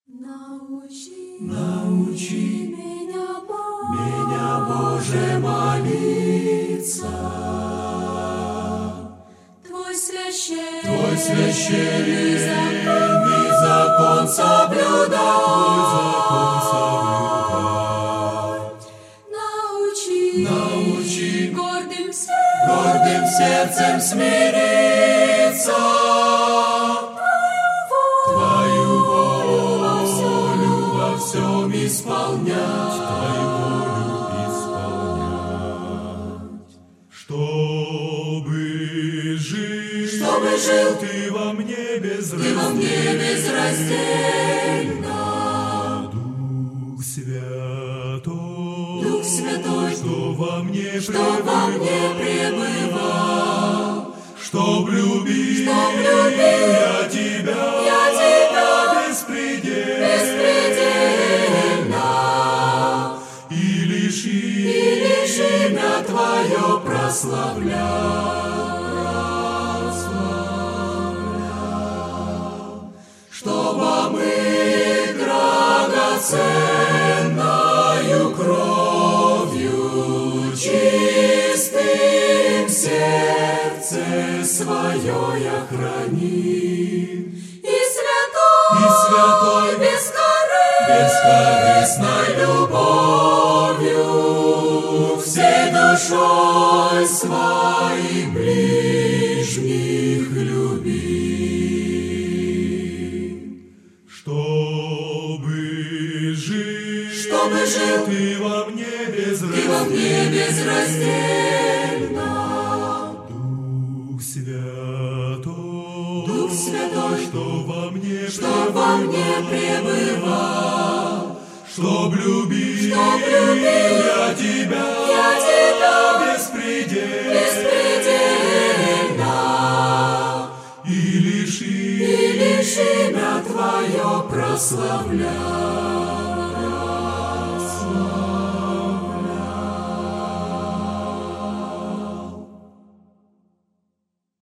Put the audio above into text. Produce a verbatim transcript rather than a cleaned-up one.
Научи, научи меня, Боже, меня, Боже, молиться. Твой священный, Твой священный закон, закон соблюдать. Твой закон соблюдать. научи, Научи гордым сердцем, гордым сердцем смириться. Твою волю во всем исполнять, Твою волю исполнять. Чтобы жил, чтобы жил Ты во мне безраздельно, Ты во мне безраздельно. Дух Святой, Дух Святой, что во мне что во мне пребывал, чтоб любил, чтоб любил я Тебя, я Тебя беспредельно, беспредельно, и лишь и лишь имя Твое прославлял, чтобы мы драгоценною кровью чистым сердце свое я хранил. и святой, И святой бескорыстной бескорыстной любовью всей душой своих ближних люби. Чтобы жил, чтобы жил Ты во мне Ты во мне безраздельно, безраздельно. Дух Святой, Дух Святой, что во мне что во мне пребывал, чтоб любил, чтоб любил я Тебя, я Тебя беспредельно, беспредельно, и лишь и лишь имя Твое прославлял.